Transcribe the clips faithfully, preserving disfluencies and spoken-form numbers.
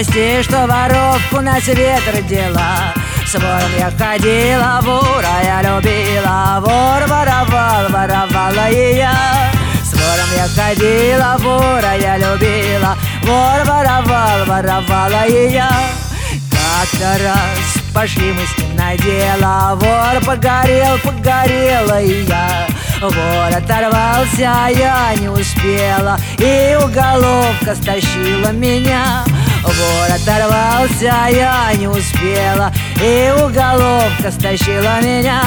прости, что воровку на свет родила. С вором я ходила, вора я любила. Вор воровал, воровала и я. С вором я ходила, вора я любила. Вор воровал, воровала и я. Как-то раз пошли мы с ним на дело. Вор погорел, погорела и я. Вор оторвался, я не успела, и уголовка стащила меня. Вор оторвался, я не успела, и уголовка стащила меня.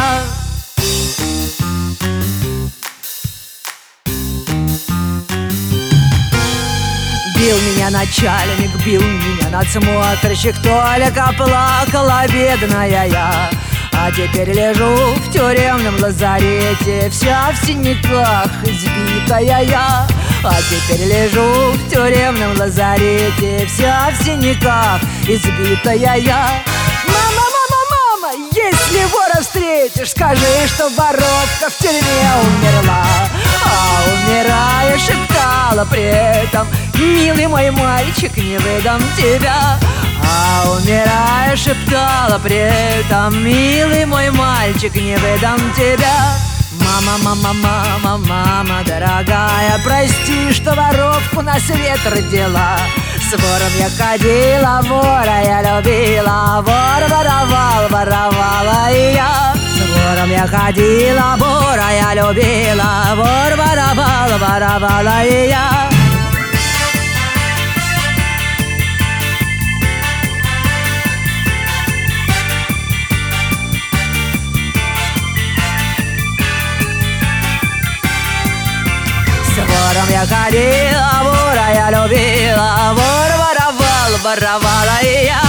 Бил меня начальник, бил меня надсмотрщик, только плакала бедная я. А теперь лежу в тюремном лазарете, вся в синяках, избитая я. А теперь лежу в тюремном лазарете, вся в синяках, избитая я. Мама, мама, мама, если вора встретишь, скажи, что воровка в тюрьме умерла. А умирая шептала при этом: милый мой мальчик, не выдам тебя. А умирая шептала при этом: милый мой мальчик, не выдам тебя. Мама, мама, мама, мама дорогая, прости, что воровку на свет родила. С вором я ходила, вора я любила. Вор воровал, воровала и я. С вором я ходила, вора я любила. Вор воровал, воровала и я. С вором я ходила, вора я любила. Вор воровал, воровала и я.